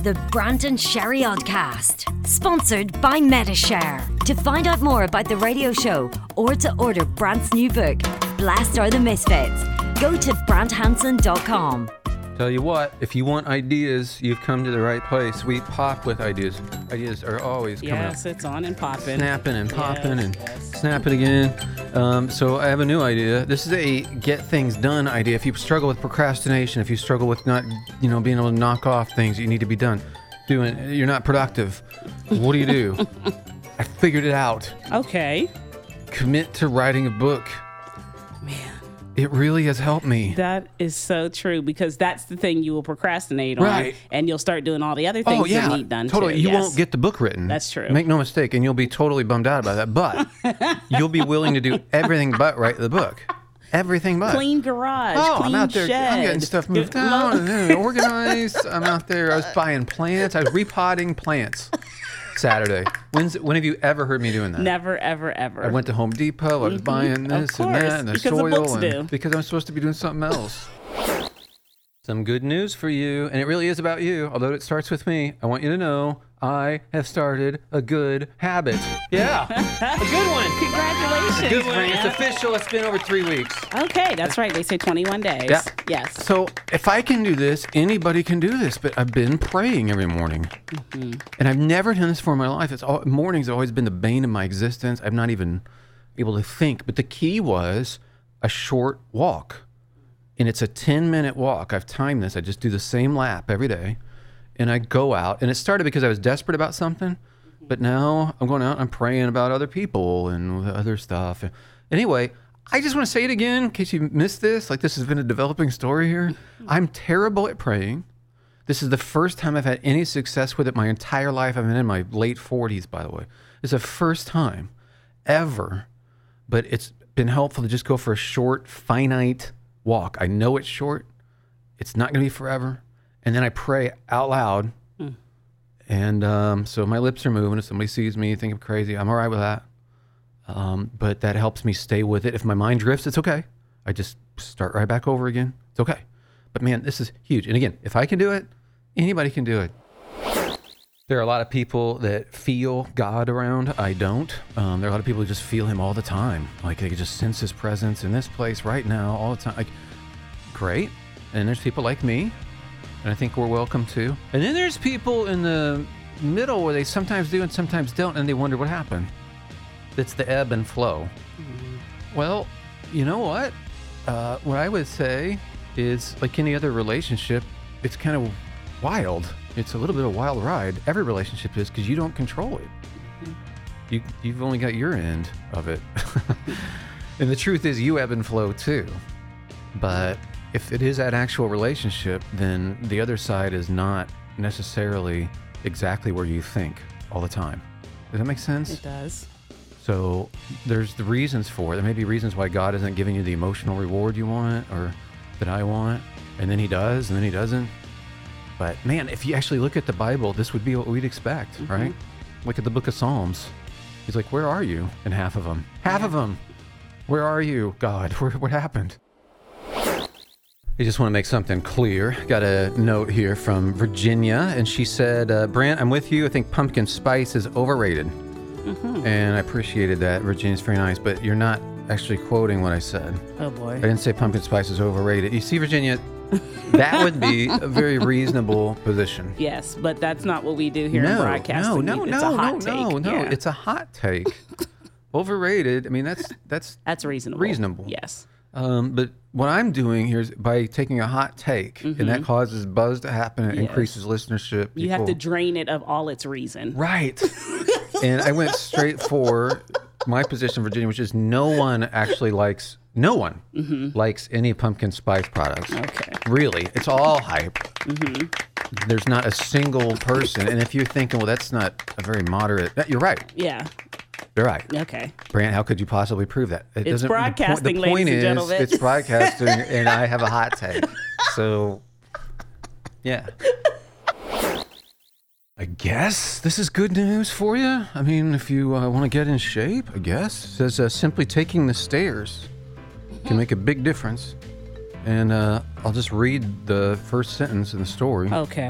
The Brant and Sherry Oddcast, sponsored by Metashare. To find out more about the radio show or to order Brant's new book, Blessed Are the Misfits, go to branthanson.com. Tell you what, if you want ideas, you've come to the right place. We pop with ideas. Ideas are always coming up. Yes, it's on and popping. Snapping and popping and snapping again. So I have a new idea. This is a get things done idea. If you struggle with procrastination, if you struggle with not, being able to knock off things you need to be done, you're not productive. What do? I figured it out. Okay. Commit to writing a book. Man. It really has helped me. That is so true, because that's the thing you will procrastinate on. Right. And you'll start doing all the other things that need done totally. too. You Yes. won't get the book written. That's true. Make no mistake, and you'll be totally bummed out about that. But you'll be willing to do everything but write the book. Everything but. Clean garage, I'm clean out there. shed. I'm getting stuff moved down and organized. I'm out there. I was buying plants. I was repotting plants Saturday. When have you ever heard me doing that? Never, ever, ever. I went to Home Depot. I was buying this and that and the because the soil. books do. Because I'm supposed to be doing something else. Some good news for you, and it really is about you, although it starts with me. I want you to know I have started a good habit. Yeah, a good one. Congratulations, Good one. Brant. It's official. It's been over 3 weeks. Okay, that's right. They say 21 days. Yeah. Yes. So if I can do this, anybody can do this. But I've been praying every morning, and I've never done this for my life. Mornings have always been the bane of my existence. I'm not even able to think. But the key was a short walk, and it's a 10-minute walk. I've timed this. I just do the same lap every day, and I go out. And it started because I was desperate about something, but now I'm going out and I'm praying about other people and other stuff. Anyway, I just want to say it again in case you missed this. Like, this has been a developing story here. I'm terrible at praying. This is the first time I've had any success with it my entire life. I'm in my late 40s, by the way. It's the first time ever, but it's been helpful to just go for a short, finite walk. I know it's short. It's not going to be forever. And then I pray out loud. And so my lips are moving. If somebody sees me, think I'm crazy. I'm all right with that. But that helps me stay with it. If my mind drifts, it's okay. I just start right back over again. It's okay. But man, this is huge. And again, if I can do it, anybody can do it. There are a lot of people that feel God around. I don't. There are a lot of people who just feel him all the time. Like they can just sense his presence in this place right now all the time. Like, great. And there's people like me, and I think we're welcome too. And then there's people in the middle where they sometimes do and sometimes don't, and they wonder what happened. It's the ebb and flow. Well, you know what? What I would say is, like any other relationship, it's kind of wild. It's a little bit of a wild ride. Every relationship is, because you don't control it. You've only got your end of it. And the truth is, you ebb and flow too. But if it is that actual relationship, then the other side is not necessarily exactly where you think all the time. Does that make sense? It does. So there's the reasons for it. There may be reasons why God isn't giving you the emotional reward you want or that I want, and then he does, and then he doesn't. But man, if you actually look at the Bible, this would be what we'd expect, right? Look at the book of Psalms. He's like, where are you? In half of them. Half of them. Where are you, God? What happened? I just want to make something clear. Got a note here from Virginia, and she said, Brant, I'm with you. I think pumpkin spice is overrated. And I appreciated that. Virginia's very nice, but you're not actually quoting what I said. Oh, boy. I didn't say pumpkin spice is overrated. You see, Virginia, that would be a very reasonable position. Yes, but that's not what we do here in broadcasting. It's a hot take. Yeah. It's a hot take. Overrated. I mean, that's reasonable. Reasonable. Yes. But what I'm doing here is by taking a hot take, and that causes buzz to happen and increases listenership. You have to drain it of all its reason. Right. And I went straight for my position, Virginia, which is no one likes any pumpkin spice products. Okay. Really. It's all hype. There's not a single person. And if you're thinking, well, that's not a very moderate, you're right. Yeah. You're right. Okay. Brant, how could you possibly prove that? It's broadcasting, the point ladies and is, gentlemen. it's broadcasting, and I have a hot take. So, yeah. I guess this is good news for you. I mean, if you want to get in shape, I guess. It says simply taking the stairs can make a big difference. And I'll just read the first sentence in the story. Okay.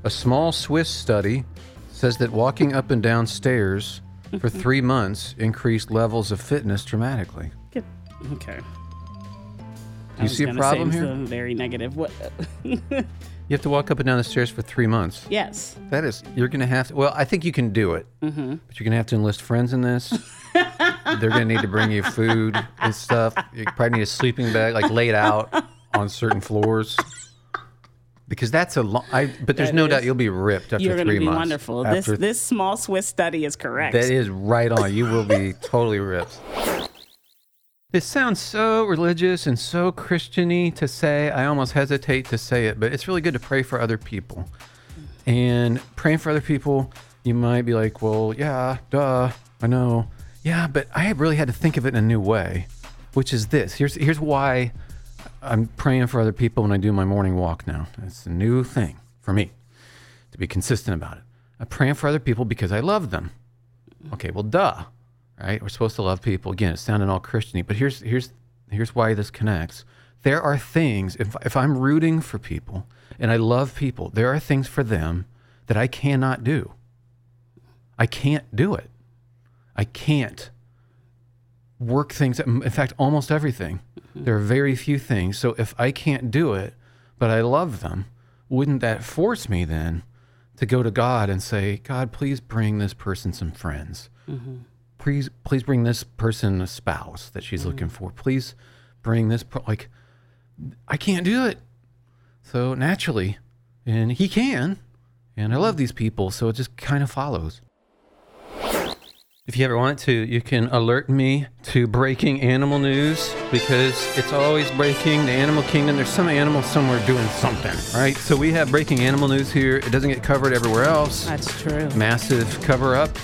A small Swiss study says that walking up and down stairs for 3 months increased levels of fitness dramatically. Okay. Do you see a problem here? Very negative. What? You have to walk up and down the stairs for 3 months. Yes. You're going to have to, well, I think you can do it, but you're going to have to enlist friends in this. They're going to need to bring you food and stuff. You probably need a sleeping bag, like laid out on certain floors. Because that's but there's no doubt you'll be ripped after 3 months. You're going to be wonderful. This small Swiss study is correct. That is right on. You will be totally ripped. This sounds so religious and so Christian-y to say. I almost hesitate to say it, but it's really good to pray for other people. And praying for other people, you might be like, well, yeah, duh, I know. Yeah, but I really had to think of it in a new way, which is this. Here's why I'm praying for other people when I do my morning walk now. It's a new thing for me to be consistent about it. I'm praying for other people because I love them. Okay, well, duh. Right? We're supposed to love people. Again, it's sounding all Christian-y, but here's why this connects. There are things, if I'm rooting for people and I love people, there are things for them that I cannot do. I can't do it. I can't work things. In fact, almost everything. There are very few things. So if I can't do it, but I love them, wouldn't that force me then to go to God and say, God, please bring this person some friends. Please bring this person a spouse that she's looking for. Please bring this, I can't do it. So naturally, and he can, and I love these people, so it just kind of follows. If you ever want to, you can alert me to breaking animal news, because it's always breaking. The animal kingdom, there's some animal somewhere doing something, right? So we have breaking animal news here. It doesn't get covered everywhere else. That's true. Massive cover up.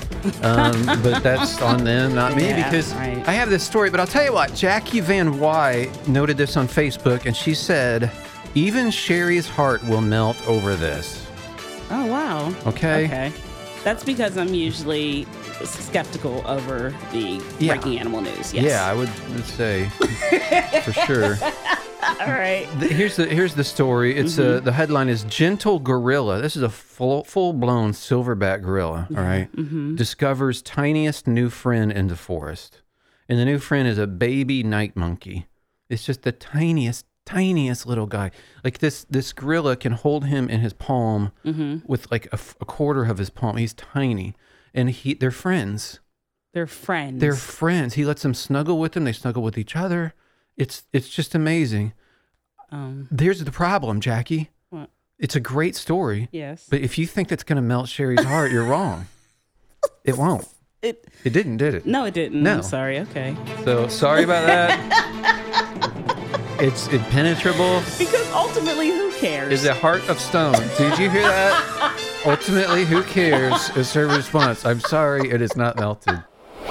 But that's on them, not me, because right. I have this story. But I'll tell you what, Jackie Van Wy noted this on Facebook, and she said, even Sherry's heart will melt over this. Oh, wow. Okay. That's because I'm usually skeptical over the breaking animal news. Yes. Yeah, I would say for sure. All right. Here's the story. It's the headline is Gentle Gorilla. This is a full-blown silverback gorilla, all right? Discovers tiniest new friend in the forest. And the new friend is a baby night monkey. It's just the tiniest little guy. Like this gorilla can hold him in his palm with like a quarter of his palm. He's tiny. And they're friends. They're friends. He lets them snuggle with him. They snuggle with each other. It's just amazing. There's the problem, Jackie. What? It's a great story. Yes. But if you think that's going to melt Sherry's heart, you're wrong. It won't. It didn't, did it? No, it didn't. No. I'm sorry. Okay. So sorry about that. It's impenetrable. Because ultimately, who cares? Is a heart of stone. Did you hear that? Ultimately, who cares is her response. I'm sorry, it is not melted.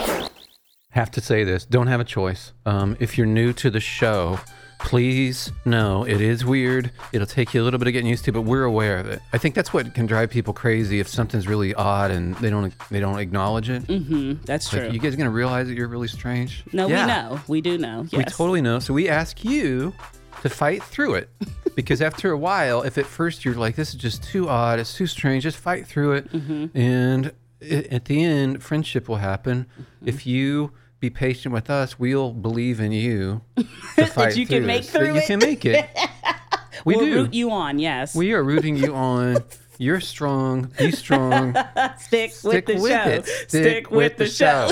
Have to say this. Don't have a choice. If you're new to the show, please know it is weird. It'll take you a little bit of getting used to, but we're aware of it. I think that's what can drive people crazy if something's really odd and they don't acknowledge it. That's true. You guys gonna realize that you're really strange? No, we know. We do know. Yes. We totally know. So we ask you to fight through it. Because after a while, if at first you're like, this is just too odd, it's too strange, just fight through it. And at the end, friendship will happen. If you be patient with us, we'll believe in you to fight that you can make through it. You can make it. We'll root you on, yes. We are rooting you on. You're strong. Be strong. Stick with the show. Stick with the show.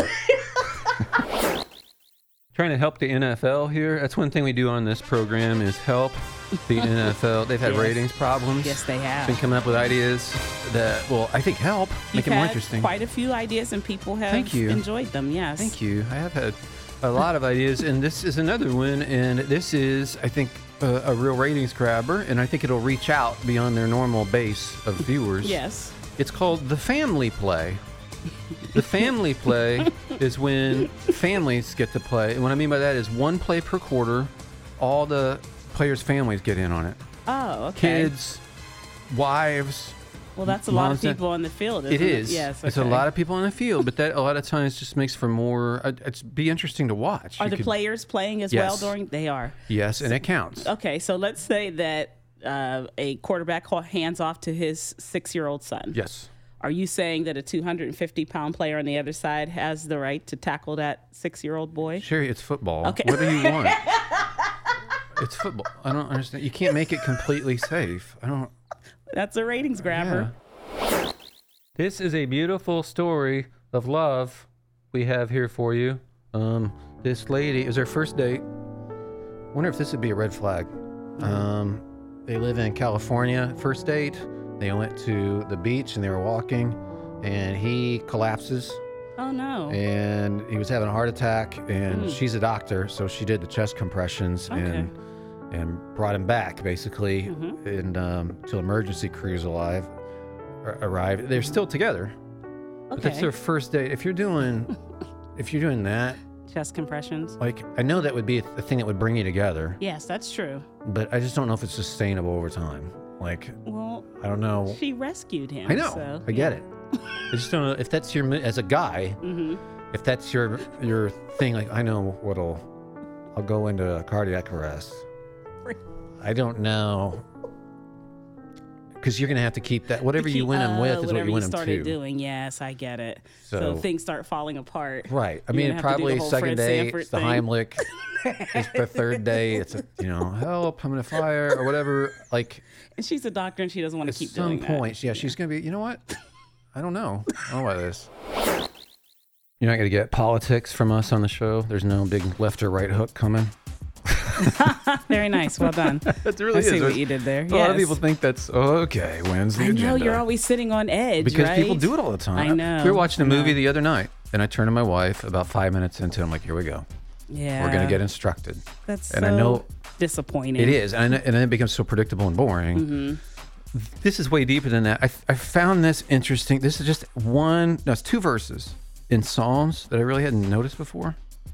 Trying to help the NFL here. That's one thing we do on this program is help the NFL. They've had ratings problems. Yes, they have. Been coming up with ideas that, I think help. Make it more interesting. Quite a few ideas, and people have enjoyed them, yes. Thank you. I have had a lot of ideas, and this is another one, and this is, I think, a real ratings grabber, and I think it'll reach out beyond their normal base of viewers. Yes. It's called The Family Play. The family play is when families get to play. And what I mean by that is one play per quarter. All the players' families get in on it. Oh, okay. Kids, wives. Well, that's a lot of people on the field, isn't it? It is. Yes, okay. It's a lot of people on the field, but that a lot of times just makes for more. It's be interesting to watch. Are the players playing as well during? They are. Yes, and it counts. Okay, so let's say that a quarterback hands off to his 6-year-old son. Yes. Are you saying that a 250-pound player on the other side has the right to tackle that 6-year-old boy? Sherry, it's football. Okay. What do you want? It's football. I don't understand. You can't make it completely safe. I don't. That's a ratings grabber. Yeah. This is a beautiful story of love we have here for you. This lady, it was her first date. Wonder if this would be a red flag. They live in California. First date, they went to the beach and they were walking, and he collapses. Oh no. And he was having a heart attack, and she's a doctor, so she did the chest compressions and brought him back basically, and till emergency crews arrived. They're still together. But that's their first date. If you're doing that, chest compressions. like, I know that would be a thing that would bring you together, Yes, that's true. but I just don't know if it's sustainable over time. Like, Well, I don't know. she rescued him. I know. So, I get it. I just don't know if that's your, as a guy, if that's your thing. Like, I know I'll go into cardiac arrest. I don't know. Because you're going to have to keep that. Whatever you win him with is what you win him to. Whatever you started doing, yes, I get it. So things start falling apart. Right. I You're mean, gonna have to do probably the whole second Fred day, Sanford it's the thing. Heimlich. It's the third day, it's help, I'm in a fire or whatever. Like, And she's a doctor and she doesn't want at to keep some doing point, yeah, she's going to be, you know what? I don't know. I don't know about this. You're not going to get politics from us on the show. There's no big left or right hook coming. that. Very nice. Well done. That's really I see what you did there. A lot of people think that's okay. When's the I agenda? know you're always sitting on edge, because right? people do it all the time. I know. We were watching a I know. movie the other night, and I turned to my wife about 5 minutes into it. I'm like, here we go. Yeah. We're going to get instructed. That's and so I know disappointing. it is. And then it becomes so predictable and boring. This is way deeper than that. I found this interesting. This is just it's 2 verses in Psalms that I really hadn't noticed before.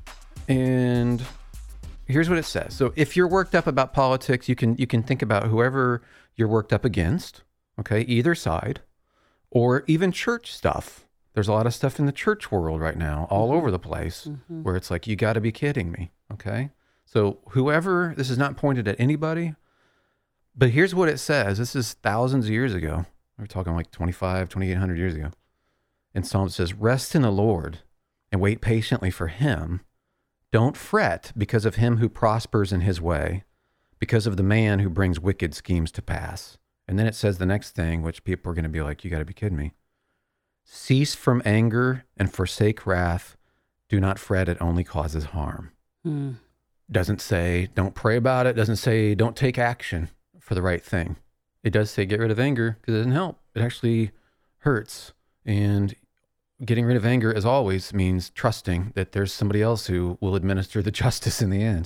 And here's what it says. So if you're worked up about politics, you can think about whoever you're worked up against, okay, either side, or even church stuff. There's a lot of stuff in the church world right now, all over the place, where it's like, you got to be kidding me, okay? So whoever, this is not pointed at anybody, but here's what it says. This is thousands of years ago. We're talking like 2,800 years ago. In Psalm, it says, rest in the Lord and wait patiently for him. Don't fret because of him who prospers in his way, because of the man who brings wicked schemes to pass. And then it says the next thing, which people are going to be like, you got to be kidding me. Cease from anger and forsake wrath. Do not fret. It only causes harm. Doesn't say don't pray about it. Doesn't say don't take action for the right thing. It does say get rid of anger because it doesn't help. It actually hurts. And getting rid of anger, as always, means trusting that there's somebody else who will administer the justice in the end.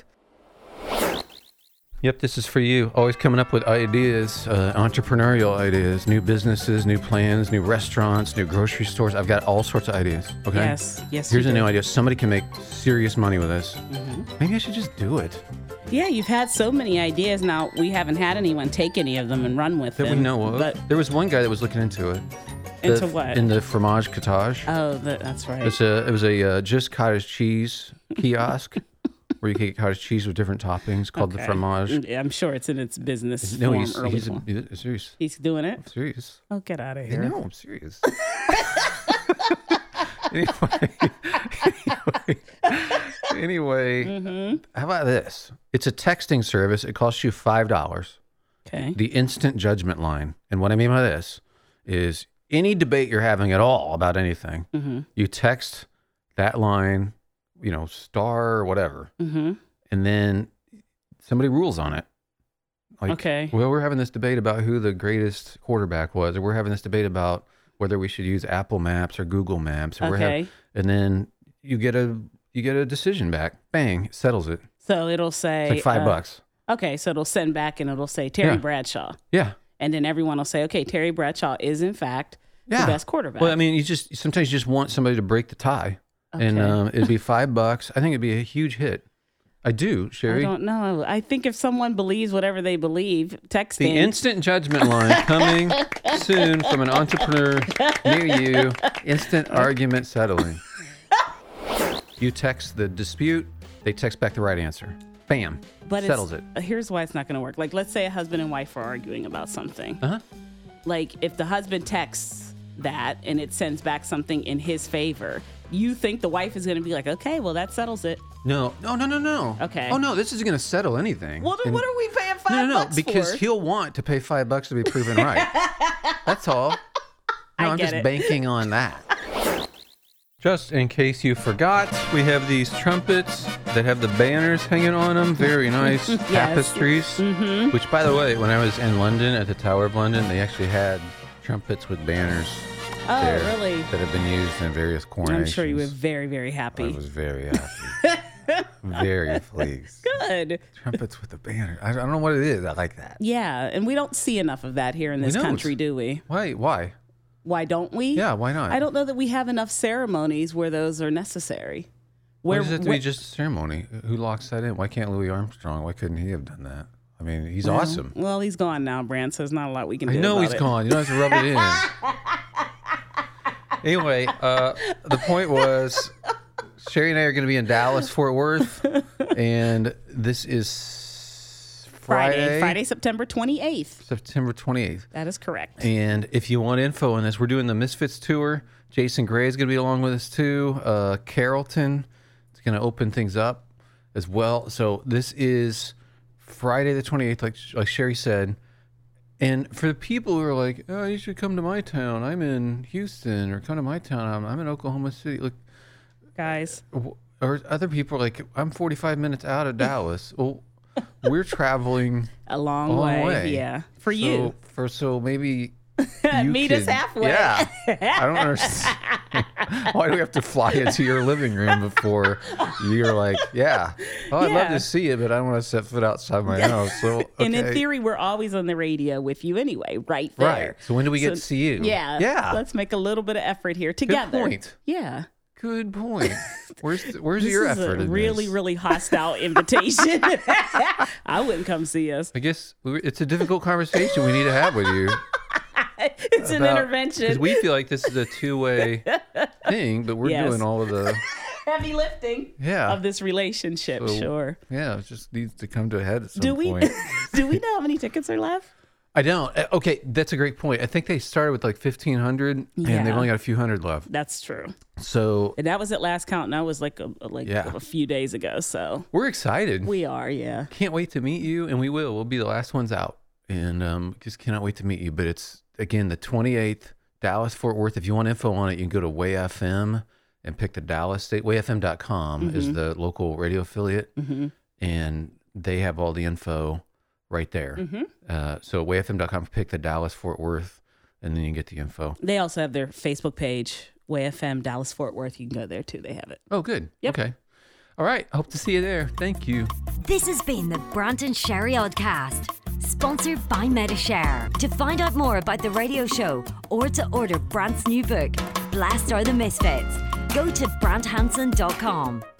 Yep, this is for you. Always coming up with ideas, entrepreneurial ideas, new businesses, new plans, new restaurants, new grocery stores. I've got all sorts of ideas. Okay. Yes. Here's you a new do. idea. Somebody can make serious money with this. Maybe I should just do it. Yeah, you've had so many ideas. Now we haven't had anyone take any of them and run with That them. we know of. But There was one guy that was looking into it. into what? In the fromage cottage. Oh, that's right. It was a just cottage cheese kiosk where you can get cottage cheese with different toppings called the Okay. fromage. I'm sure it's in its business No, form. he's serious. He's doing it. I'm serious. Oh, get out of here. No, I'm serious. Anyway, how about this? It's a texting service. It costs you $5. Okay. The instant judgment line. And what I mean by this is any debate you're having at all about anything, you text that line, star or whatever, and then somebody rules on it. Like, Okay. well, we're having this debate about who the greatest quarterback was, or we're having this debate about whether we should use Apple Maps or Google Maps. Or Okay. and then you get a decision back. Bang, settles it. So it'll say It's like $5. Okay, so it'll send back and it'll say Terry Yeah. Bradshaw, Yeah. and then everyone will say, okay, Terry Bradshaw is in fact the Yeah. best quarterback. Well, I mean, sometimes you just want somebody to break the tie, and Okay. it'd be $5. I think it'd be a huge hit. I do, I Sherry. don't know. I think if someone believes whatever they believe, texting. The instant judgment line coming soon from an entrepreneur near you. Instant argument settling. You text the dispute, they text back the right answer. Bam. But Settles it. Here's why it's not going to work. Like, let's say a husband and wife are arguing about something. Uh-huh. Like, if the husband texts that and it sends back something in his favor, you think the wife is going to be like, okay, well, that settles it. No. Okay. Oh, no, this isn't going to settle anything. Well, then what are we paying $5 No, because for? he'll want to pay $5 to be proven right. That's all. No, I'm get just it. banking on that. Just in case you forgot, we have these trumpets that have the banners hanging on them. Very nice tapestries. Mm-hmm. Which, by the way, when I was in London at the Tower of London, they actually had trumpets with banners. Oh, there really? That have been used in various coronations. I'm sure you were very, very happy. I was very happy. Very pleased. Good. Trumpets with the banner. I don't know what it is. I like that. Yeah, and we don't see enough of that here in this country, do we? Why? Why don't we? Yeah, why not? I don't know that we have enough ceremonies where those are necessary. Why does it have to be just a ceremony? Who locks that in? Why can't Louis Armstrong? Why couldn't he have done that? I mean, he's awesome. Well, he's gone now, Brand, so there's not a lot we can do I know about he's it. gone. You don't have to rub it in. Anyway, the point was, Sherry and I are going to be in Dallas, Fort Worth, and this is Friday, September 28th. September 28th. That is correct. And if you want info on this, we're doing the Misfits tour. Jason Gray is going to be along with us too. Carrollton is going to open things up as well. So this is Friday the 28th, like Sherry said. And for the people who are like, oh, you should come to my town. I'm in Houston, or come to my town. I'm in Oklahoma City. Look, guys. Or other people are like, I'm 45 minutes out of Dallas. Well, we're traveling a long way. Yeah. For you. So maybe you meet us halfway. Yeah. I don't understand. Why do we have to fly into your living room before you're like, yeah. Oh, I'd love to see it, but I don't want to set foot outside my house. So, okay. And in theory, we're always on the radio with you anyway, right there. Right. So when do we get to see you? Yeah. Yeah. Let's make a little bit of effort here together. Good point. Yeah. Good point. Where's your this effort? Is a really, really hostile invitation. I wouldn't come see us. I guess it's a difficult conversation we need to have with you. It's an intervention. Because we feel like this is a two-way thing, but we're doing all of the heavy lifting of this relationship. So, sure. Yeah, it just needs to come to a head at some point. Do we know how many tickets are left? I don't. Okay, that's a great point. I think they started with like 1,500, and they've only got a few hundred left. That's true. So, and that was at last count, and that was like a few days ago. So we're excited. We are, yeah. Can't wait to meet you, and we will. We'll be the last ones out, and just cannot wait to meet you. But it's again the 28th, Dallas Fort Worth. If you want info on it, you can go to Way FM and pick the Dallas state. WayFM.com is the local radio affiliate, and they have all the info right there. So wayfm.com, pick the Dallas Fort Worth, and then you get the info. They also have their Facebook page, WayFM Dallas Fort Worth. You can go there too. They have it. Oh, good. Yep. Okay. All right. Hope to see you there. Thank you. This has been the Brant and Sherry Oddcast, sponsored by Medishare. To find out more about the radio show or to order Brant's new book, Blast Are the Misfits, go to branthanson.com.